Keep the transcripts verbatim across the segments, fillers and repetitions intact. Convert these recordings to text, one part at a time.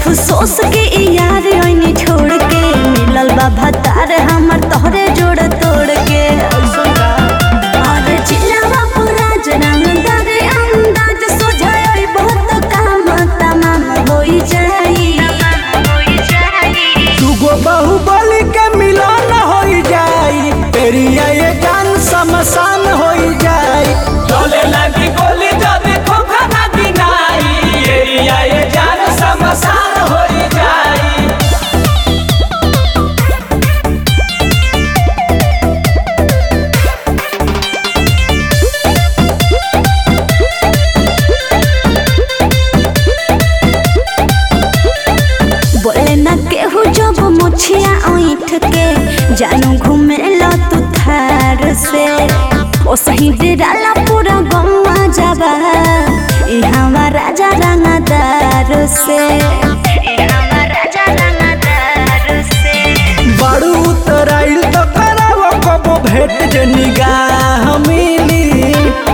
अफसोस के यार ओइनी छोड़ के मिलल बा भतार हमर तोहरे जोड़ तोड़ के और चिल्लावा पूरा जनंदार अंदाज सोझाई बहुत काम तमाम होई जाई दुगो बाहुबली के मिलन होई जाई एरिया ये जान शमशान होई जाई चले लगी गोली जदी खोखा ना गिनाई एरिया ये जान शमशान होई जाई। बोले ना केहू जब मुछिया ऐठ के जानू घूमे ला तू थार से ओ सही डेराला पूरा गौवा जाबा इहावा राजा रंगदार से इहावा राजा रंगदार से बड़ू उतराइल तो करावो कबो भेट जे निगाह मिली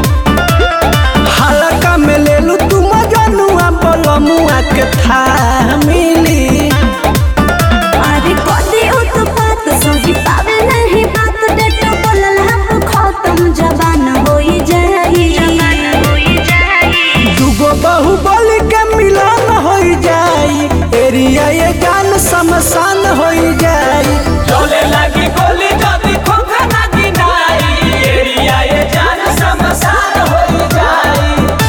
हल्का में ले लू तू मजनुआ बलमुआ के था मिली अरे कदी उत्पात सही पावे नहीं बात डेट बोलल हम खत्म जबान होई जाई दुगो बाहुबली के मिलन होई जाई एरिया ये जान शमशान होई जाई चले लगी गोली जदी खोखा ना गिनाई एरिया ये जान शमशान होई जाई।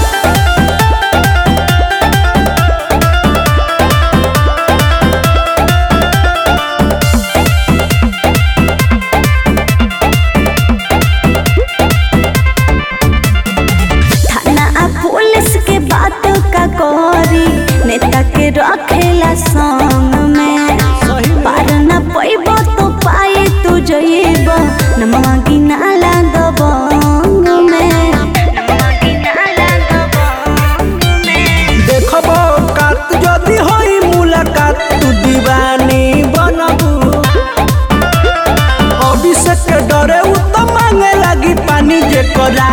थाना आ पुलिस के बात का करी नेता के रखेला संग में पार न पैब तो पाए तू जइब नमवा गिनाला दबंग में नमवा गिनाला दबंग में देखबो कात जदी होई मुलाकात तू दीवानी बनबू अभिषेक के डरे उ तो मांगे लगी पानी जे करा